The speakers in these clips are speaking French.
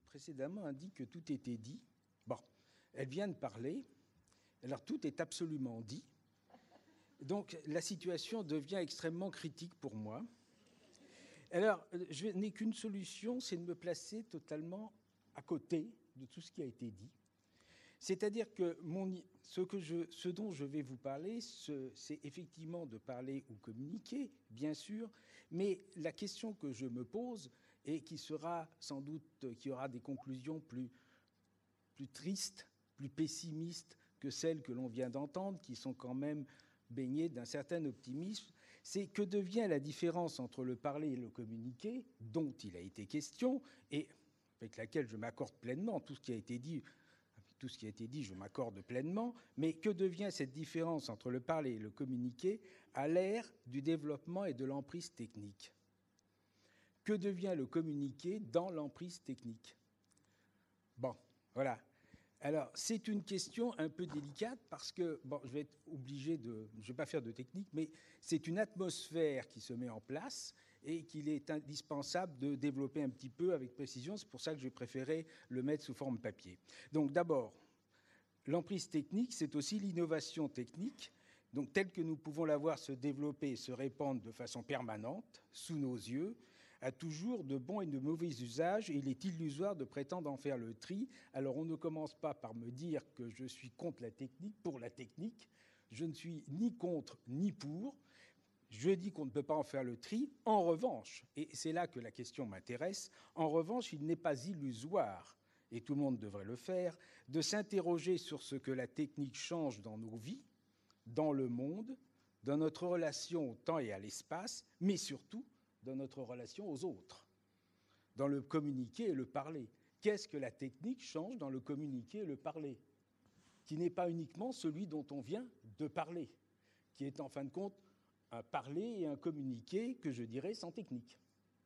précédemment indique que tout était dit. Bon, elle vient de parler, alors tout est absolument dit. Donc la situation devient extrêmement critique pour moi. Alors, je n'ai qu'une solution, c'est de me placer totalement à côté de tout ce qui a été dit. C'est-à-dire que ce dont je vais vous parler, c'est effectivement de parler ou communiquer, bien sûr, mais la question que je me pose, et qui sera sans doute, qui aura des conclusions plus tristes, plus pessimistes que celles que l'on vient d'entendre, qui sont quand même baignées d'un certain optimisme, c'est que devient la différence entre le parler et le communiquer, dont il a été question, et avec laquelle je m'accorde pleinement, tout ce qui a été dit, je m'accorde pleinement, mais que devient cette différence entre le parler et le communiquer à l'ère du développement et de l'emprise technique? Que devient le communiquer dans l'emprise technique? Bon, voilà. Alors, c'est une question un peu délicate parce que, bon, je vais être obligé de... Je ne vais pas faire de technique, mais c'est une atmosphère qui se met en place et qu'il est indispensable de développer un petit peu avec précision. C'est pour ça que j'ai préféré le mettre sous forme papier. Donc, d'abord, l'emprise technique, c'est aussi l'innovation technique, donc telle que nous pouvons la voir se développer et se répandre de façon permanente, sous nos yeux, a toujours de bons et de mauvais usages, et il est illusoire de prétendre en faire le tri. Alors on ne commence pas par me dire que je suis contre la technique, pour la technique. Je ne suis ni contre ni pour. Je dis qu'on ne peut pas en faire le tri. En revanche, et c'est là que la question m'intéresse, en revanche, il n'est pas illusoire, et tout le monde devrait le faire, de s'interroger sur ce que la technique change dans nos vies, dans le monde, dans notre relation au temps et à l'espace, mais surtout dans notre relation aux autres, dans le communiquer et le parler. Qu'est-ce que la technique change dans le communiquer et le parler, qui n'est pas uniquement celui dont on vient de parler, qui est en fin de compte un parler et un communiquer que je dirais sans technique.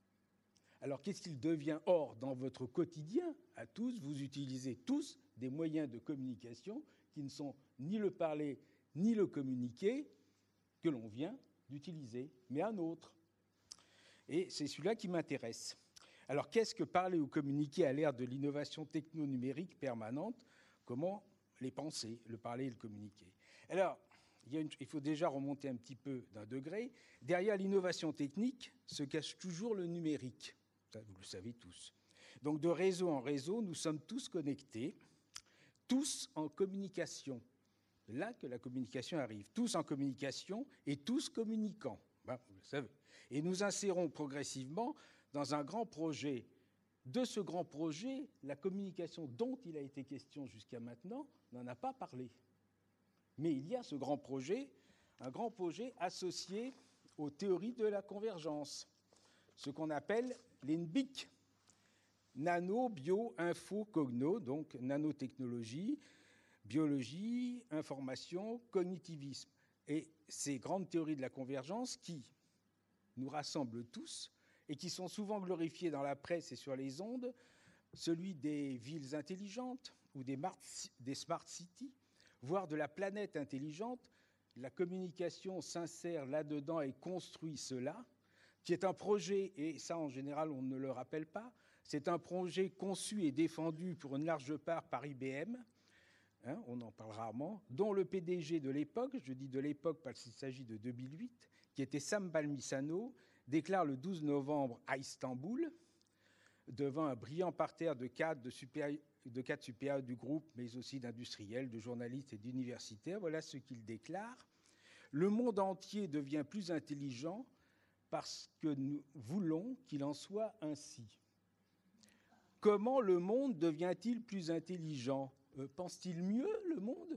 Alors qu'est-ce qu'il devient? Or, dans votre quotidien, à tous, vous utilisez tous des moyens de communication qui ne sont ni le parler ni le communiquer que l'on vient d'utiliser, mais un autre. Et c'est celui-là qui m'intéresse. Alors, qu'est-ce que parler ou communiquer à l'ère de l'innovation techno-numérique permanente? Comment les penser, le parler et le communiquer? Alors, il faut déjà remonter un petit peu d'un degré. Derrière l'innovation technique se cache toujours le numérique. Ça, vous le savez tous. Donc, de réseau en réseau, nous sommes tous connectés, tous en communication. C'est là que la communication arrive. Tous en communication et tous communiquants. Ben, vous le savez. Et nous insérons progressivement dans un grand projet. De ce grand projet, la communication dont il a été question jusqu'à maintenant n'en a pas parlé. Mais il y a ce grand projet, un grand projet associé aux théories de la convergence, ce qu'on appelle les NBIC, nano, bio, info, cogno, donc nanotechnologie, biologie, information, cognitivisme. Et ces grandes théories de la convergence qui nous rassemblent tous et qui sont souvent glorifiées dans la presse et sur les ondes, celui des villes intelligentes ou des smart cities, voire de la planète intelligente, la communication s'insère là-dedans et construit cela, qui est un projet, et ça en général on ne le rappelle pas, c'est un projet conçu et défendu pour une large part par IBM, on en parle rarement, dont le PDG de l'époque, je dis de l'époque parce qu'il s'agit de 2008, qui était Sam Balmisano, déclare le 12 novembre à Istanbul, devant un brillant parterre de cadres supérieurs du groupe, mais aussi d'industriels, de journalistes et d'universitaires. Voilà ce qu'il déclare. Le monde entier devient plus intelligent parce que nous voulons qu'il en soit ainsi. Comment le monde devient-il plus intelligent ? Pense-t-il mieux, le monde?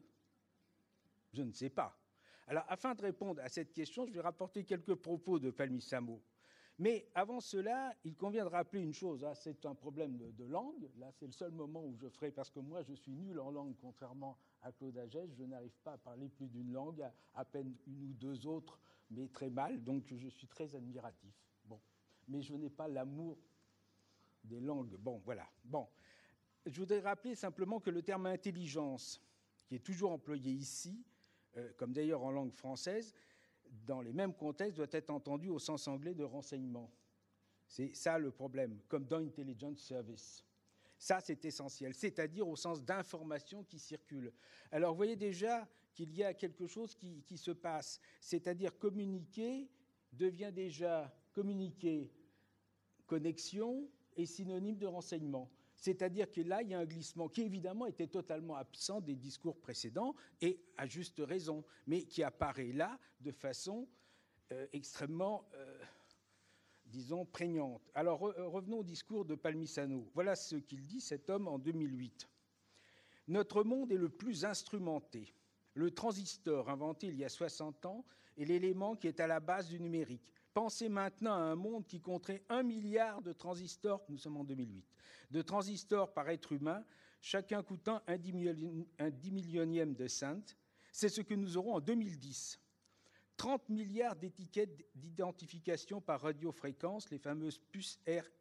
Je ne sais pas. Alors, afin de répondre à cette question, je vais rapporter quelques propos de Balmisano. Mais avant cela, il convient de rappeler une chose. C'est un problème de langue. Là, c'est le seul moment où je ferai, parce que moi, je suis nul en langue, contrairement à Claude Agès. Je n'arrive pas à parler plus d'une langue, à peine une ou deux autres, mais très mal. Donc, je suis très admiratif. Bon. Mais je n'ai pas l'amour des langues. Bon, voilà. Bon. Je voudrais rappeler simplement que le terme intelligence, qui est toujours employé ici, comme d'ailleurs en langue française, dans les mêmes contextes, doit être entendu au sens anglais de renseignement. C'est ça le problème, comme dans Intelligence Service. Ça, c'est essentiel, c'est-à-dire au sens d'information qui circule. Alors, vous voyez déjà qu'il y a quelque chose qui se passe, c'est-à-dire communiquer devient déjà communiquer, connexion est synonyme de renseignement. C'est-à-dire que là, il y a un glissement qui, évidemment, était totalement absent des discours précédents, et à juste raison, mais qui apparaît là de façon extrêmement, disons, prégnante. Alors, revenons au discours de Palmisano. Voilà ce qu'il dit, cet homme, en 2008. « Notre monde est le plus instrumenté. Le transistor, inventé il y a 60 ans, est l'élément qui est à la base du numérique. Pensez maintenant à un monde qui compterait 1 milliard de transistors, nous sommes en 2008, de transistors par être humain, chacun coûtant un 10 millionième de cent. C'est ce que nous aurons en 2010. 30 milliards d'étiquettes d'identification par radiofréquence, les fameuses puces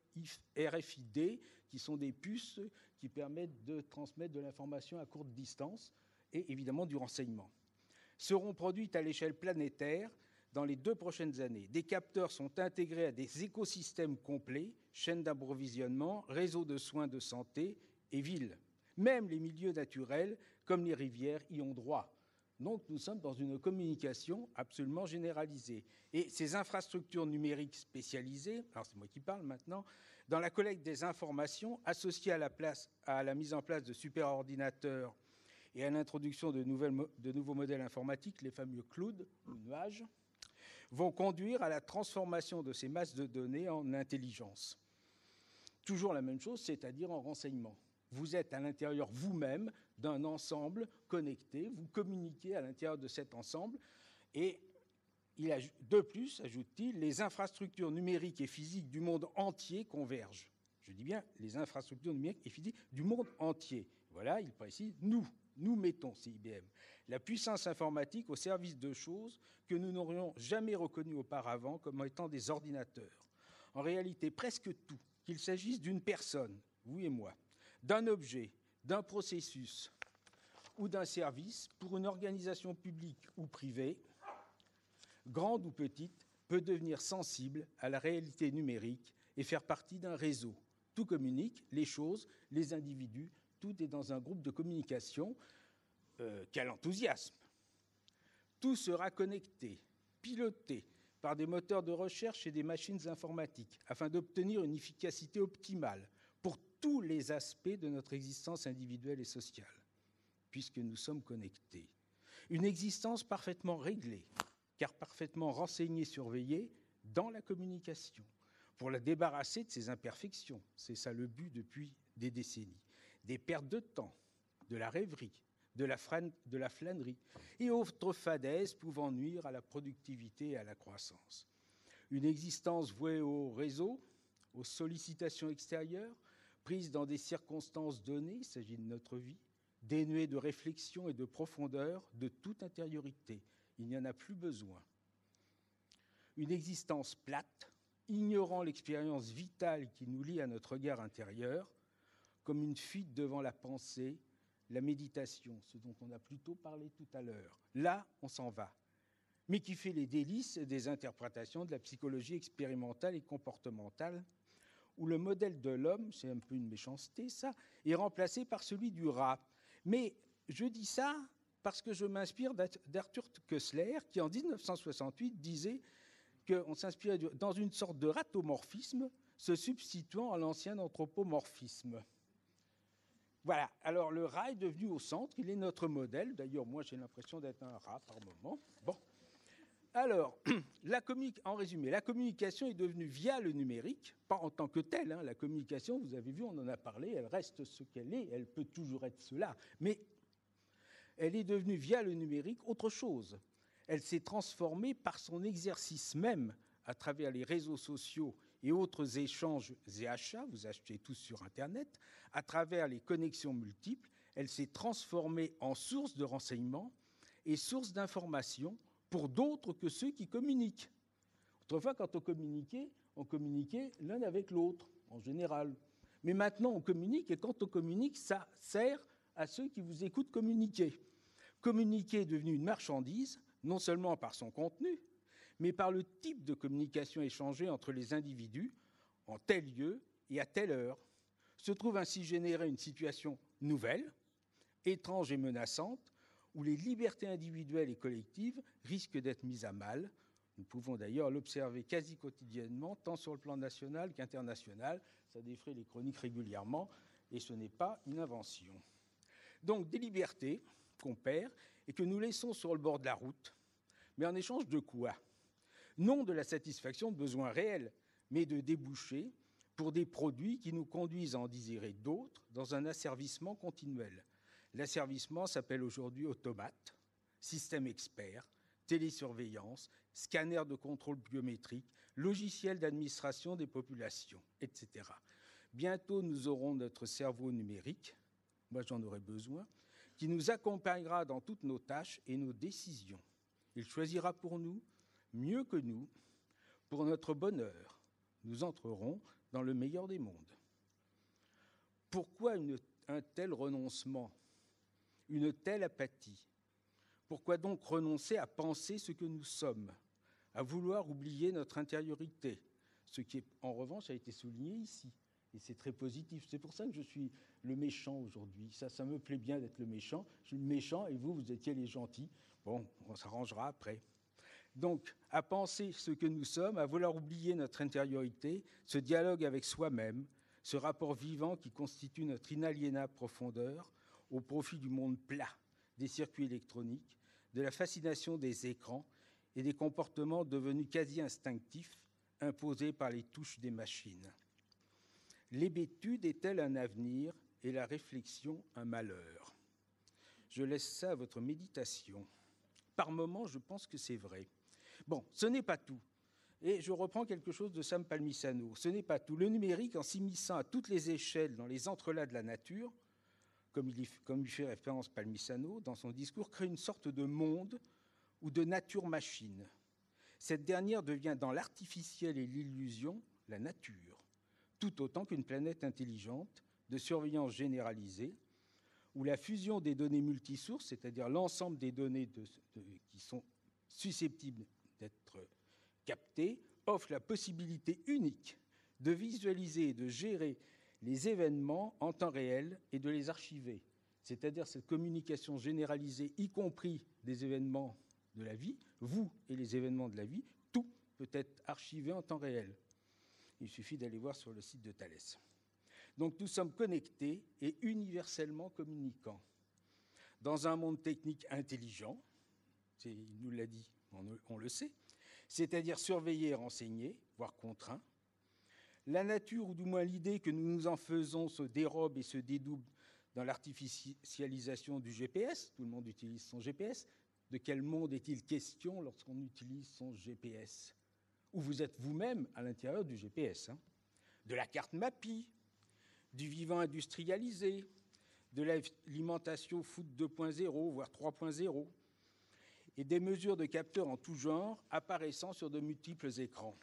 RFID, qui sont des puces qui permettent de transmettre de l'information à courte distance et évidemment du renseignement, seront produites à l'échelle planétaire dans les 2 prochaines années. Des capteurs sont intégrés à des écosystèmes complets, chaînes d'approvisionnement, réseaux de soins de santé et villes. Même les milieux naturels, comme les rivières, y ont droit. Donc nous sommes dans une communication absolument généralisée. Et ces infrastructures numériques spécialisées, alors c'est moi qui parle maintenant, dans la collecte des informations associées à la mise en place de superordinateurs et à l'introduction de nouveaux modèles informatiques, les fameux clouds ou nuages, vont conduire à la transformation de ces masses de données en intelligence. Toujours la même chose, c'est-à-dire en renseignement. Vous êtes à l'intérieur vous-même d'un ensemble connecté, vous communiquez à l'intérieur de cet ensemble, et de plus, ajoute-t-il, les infrastructures numériques et physiques du monde entier convergent. Je dis bien les infrastructures numériques et physiques du monde entier. Voilà, il précise, nous mettons, c'est IBM, la puissance informatique au service de choses que nous n'aurions jamais reconnues auparavant comme étant des ordinateurs. En réalité, presque tout, qu'il s'agisse d'une personne, vous et moi, d'un objet, d'un processus ou d'un service, pour une organisation publique ou privée, grande ou petite, peut devenir sensible à la réalité numérique et faire partie d'un réseau. Tout communique, les choses, les individus, tout est dans un groupe de communication. Quel enthousiasme! Tout sera connecté, piloté par des moteurs de recherche et des machines informatiques afin d'obtenir une efficacité optimale pour tous les aspects de notre existence individuelle et sociale, puisque nous sommes connectés. Une existence parfaitement réglée, car parfaitement renseignée, surveillée dans la communication, pour la débarrasser de ses imperfections. C'est ça le but depuis des décennies. Des pertes de temps, de la rêverie, de la flânerie et autres fadaises pouvant nuire à la productivité et à la croissance. Une existence vouée au réseau, aux sollicitations extérieures, prise dans des circonstances données, il s'agit de notre vie, dénuée de réflexion et de profondeur, de toute intériorité. Il n'y en a plus besoin. Une existence plate, ignorant l'expérience vitale qui nous lie à notre regard intérieur, comme une fuite devant la pensée, la méditation, ce dont on a plutôt parlé tout à l'heure. Là, on s'en va, mais qui fait les délices des interprétations de la psychologie expérimentale et comportementale, où le modèle de l'homme, c'est un peu une méchanceté ça, est remplacé par celui du rat. Mais je dis ça parce que je m'inspire d'Arthur Koestler, qui en 1968 disait qu'on s'inspirait dans une sorte de ratomorphisme, se substituant à l'ancien anthropomorphisme. Voilà, alors le rat est devenu au centre, il est notre modèle. D'ailleurs, moi, j'ai l'impression d'être un rat par moment. Bon. Alors, en résumé, la communication est devenue via le numérique, pas en tant que telle. Hein, la communication, vous avez vu, on en a parlé, elle reste ce qu'elle est, elle peut toujours être cela, mais elle est devenue via le numérique autre chose. Elle s'est transformée par son exercice même à travers les réseaux sociaux et autres échanges et achats, vous achetez tous sur Internet, à travers les connexions multiples, elle s'est transformée en source de renseignements et source d'informations pour d'autres que ceux qui communiquent. Autrefois, quand on communiquait l'un avec l'autre, en général. Mais maintenant, on communique, et quand on communique, ça sert à ceux qui vous écoutent communiquer. Communiquer est devenu une marchandise, non seulement par son contenu, mais par le type de communication échangée entre les individus en tel lieu et à telle heure. Se trouve ainsi générée une situation nouvelle, étrange et menaçante, où les libertés individuelles et collectives risquent d'être mises à mal. Nous pouvons d'ailleurs l'observer quasi quotidiennement, tant sur le plan national qu'international. Ça défraie les chroniques régulièrement, et ce n'est pas une invention. Donc des libertés qu'on perd et que nous laissons sur le bord de la route, mais en échange de quoi? Non de la satisfaction de besoins réels, mais de débouchés pour des produits qui nous conduisent à en désirer d'autres dans un asservissement continuel. L'asservissement s'appelle aujourd'hui automate, système expert, télésurveillance, scanner de contrôle biométrique, logiciel d'administration des populations, etc. Bientôt, nous aurons notre cerveau numérique, moi j'en aurai besoin, qui nous accompagnera dans toutes nos tâches et nos décisions. Il choisira pour nous, mieux que nous, pour notre bonheur. Nous entrerons dans le meilleur des mondes. Pourquoi un tel renoncement, une telle apathie? Pourquoi donc renoncer à penser ce que nous sommes, à vouloir oublier notre intériorité, ce qui, en revanche, a été souligné ici, et c'est très positif. C'est pour ça que je suis le méchant aujourd'hui. Ça me plaît bien d'être le méchant. Je suis le méchant et vous étiez les gentils. Bon, on s'arrangera après. Donc, à penser ce que nous sommes, à vouloir oublier notre intériorité, ce dialogue avec soi-même, ce rapport vivant qui constitue notre inaliénable profondeur, au profit du monde plat, des circuits électroniques, de la fascination des écrans et des comportements devenus quasi instinctifs, imposés par les touches des machines. L'hébétude est-elle un avenir et la réflexion un malheur? Je laisse ça à votre méditation. Par moments, je pense que c'est vrai. Bon, ce n'est pas tout. Et je reprends quelque chose de Sam Palmisano. Ce n'est pas tout. Le numérique, en s'immisçant à toutes les échelles dans les entrelacs de la nature, comme il fait référence Palmisano dans son discours, crée une sorte de monde ou de nature-machine. Cette dernière devient dans l'artificiel et l'illusion la nature, tout autant qu'une planète intelligente de surveillance généralisée, où la fusion des données multisources, c'est-à-dire l'ensemble des données qui sont susceptibles d'être captées, offre la possibilité unique de visualiser et de gérer les événements en temps réel et de les archiver. C'est-à-dire cette communication généralisée, y compris des événements de la vie, vous et les événements de la vie, tout peut être archivé en temps réel. Il suffit d'aller voir sur le site de Thalès. Donc nous sommes connectés et universellement communicants. Dans un monde technique intelligent, il nous l'a dit, on le sait, c'est-à-dire surveillé et renseigné, voire contraint. La nature, ou du moins l'idée que nous nous en faisons, se dérobe et se dédouble dans l'artificialisation du GPS. Tout le monde utilise son GPS. De quel monde est-il question lorsqu'on utilise son GPS? Ou vous êtes vous-même à l'intérieur du GPS, hein? De la carte MAPI, du vivant industrialisé, de l'alimentation food 2.0, voire 3.0, et des mesures de capteurs en tout genre apparaissant sur de multiples écrans.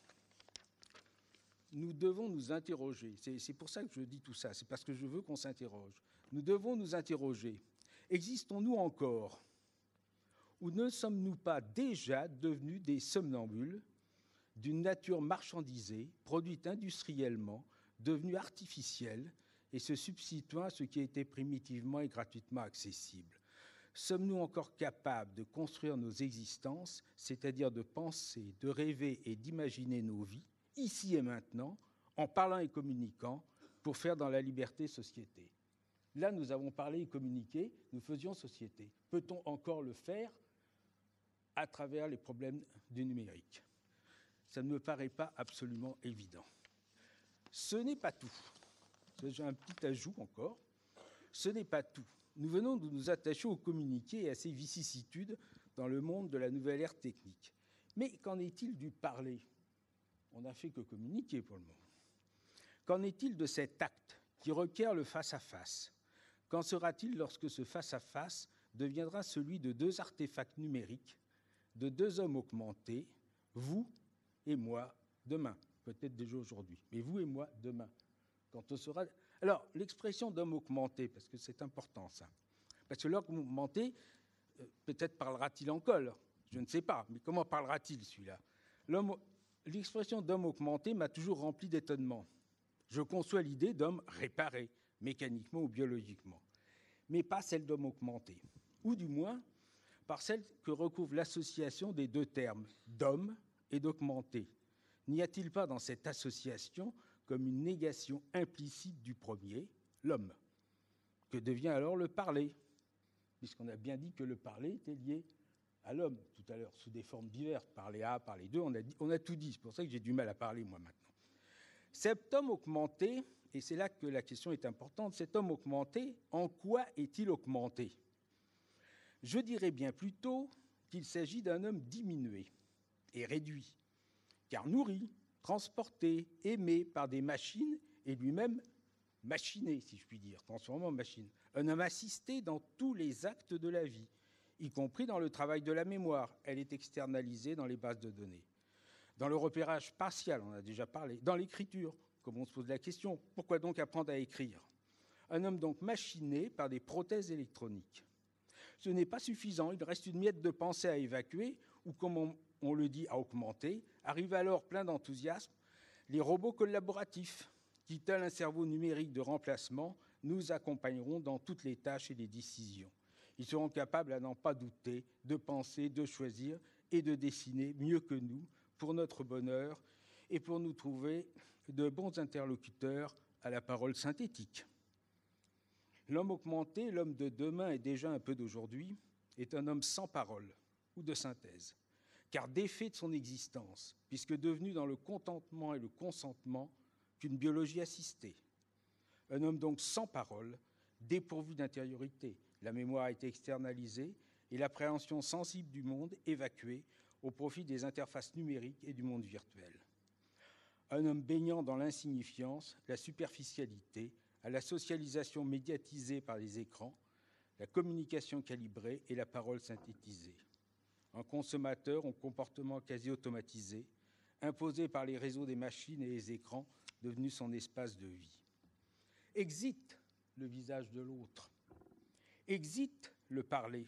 Nous devons nous interroger. C'est pour ça que je dis tout ça, c'est parce que je veux qu'on s'interroge. Nous devons nous interroger. Existons-nous encore? Ou ne sommes-nous pas déjà devenus des somnambules d'une nature marchandisée, produite industriellement, devenue artificielle et se substituant à ce qui était primitivement et gratuitement accessible? Sommes-nous encore capables de construire nos existences, c'est-à-dire de penser, de rêver et d'imaginer nos vies, ici et maintenant, en parlant et communiquant, pour faire dans la liberté société? Là, nous avons parlé et communiqué, nous faisions société. Peut-on encore le faire à travers les problèmes du numérique? Ça ne me paraît pas absolument évident. Ce n'est pas tout. J'ai un petit ajout encore. Ce n'est pas tout. Nous venons de nous attacher au communiqué et à ses vicissitudes dans le monde de la nouvelle ère technique. Mais qu'en est-il du parler? On n'a fait que communiquer pour le moment. Qu'en est-il de cet acte qui requiert le face-à-face? Qu'en sera-t-il lorsque ce face-à-face deviendra celui de deux artefacts numériques, de deux hommes augmentés, vous et moi, demain, peut-être déjà aujourd'hui, mais vous et moi, demain, quand on sera... Alors, l'expression d'homme augmenté, parce que c'est important, ça. Parce que l'homme augmenté, peut-être parlera-t-il encore, je ne sais pas, mais comment parlera-t-il, celui-là? L'expression d'homme augmenté m'a toujours rempli d'étonnement. Je conçois l'idée d'homme réparé, mécaniquement ou biologiquement, mais pas celle d'homme augmenté, ou du moins par celle que recouvre l'association des deux termes, d'homme et d'augmenté. N'y a-t-il pas dans cette association comme une négation implicite du premier, l'homme? Que devient alors le parler? Puisqu'on a bien dit que le parler était lié à l'homme tout à l'heure, sous des formes diverses, parler à, parler d'eux, on a tout dit, c'est pour ça que j'ai du mal à parler moi maintenant. Cet homme augmenté, et c'est là que la question est importante, cet homme augmenté, en quoi est-il augmenté? Je dirais bien plutôt qu'il s'agit d'un homme diminué et réduit, car nourri, transporté, aimé par des machines et lui-même machiné, si je puis dire, transformé en machine. Un homme assisté dans tous les actes de la vie, y compris dans le travail de la mémoire. Elle est externalisée dans les bases de données. Dans le repérage spatial, on a déjà parlé. Dans l'écriture, comme on se pose la question, pourquoi donc apprendre à écrire? Un homme donc machiné par des prothèses électroniques. Ce n'est pas suffisant, il reste une miette de pensée à évacuer, ou comme on le dit, à augmenter. Arrivent alors, plein d'enthousiasme, les robots collaboratifs, qui, tel un cerveau numérique de remplacement, nous accompagneront dans toutes les tâches et les décisions. Ils seront capables, à n'en pas douter, de penser, de choisir et de dessiner mieux que nous, pour notre bonheur et pour nous trouver de bons interlocuteurs à la parole synthétique. L'homme augmenté, l'homme de demain et déjà un peu d'aujourd'hui, est un homme sans parole ou de synthèse, car défait de son existence, puisque devenu dans le contentement et le consentement qu'une biologie assistée. Un homme donc sans parole, dépourvu d'intériorité. La mémoire a été externalisée et l'appréhension sensible du monde évacuée au profit des interfaces numériques et du monde virtuel. Un homme baignant dans l'insignifiance, la superficialité, à la socialisation médiatisée par les écrans, la communication calibrée et la parole synthétisée. Un consommateur au comportement quasi automatisé, imposé par les réseaux des machines et les écrans, devenu son espace de vie. Exit le visage de l'autre. Exit le parler.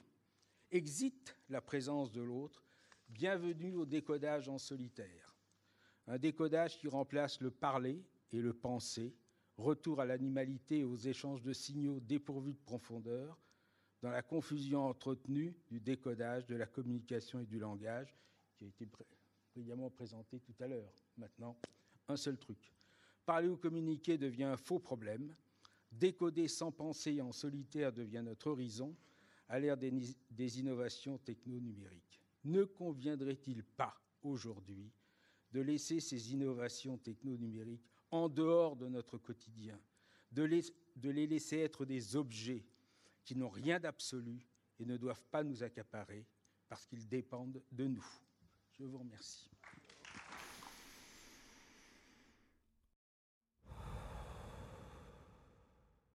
Exit la présence de l'autre. Bienvenue au décodage en solitaire. Un décodage qui remplace le parler et le penser, retour à l'animalité et aux échanges de signaux dépourvus de profondeur, dans la confusion entretenue du décodage, de la communication et du langage, qui a été brillamment présenté tout à l'heure. Maintenant, un seul truc. Parler ou communiquer devient un faux problème. Décoder sans penser en solitaire devient notre horizon à l'ère des innovations techno-numériques. Ne conviendrait-il pas aujourd'hui de laisser ces innovations techno-numériques en dehors de notre quotidien, de les laisser être des objets qui n'ont rien d'absolu et ne doivent pas nous accaparer parce qu'ils dépendent de nous? Je vous remercie.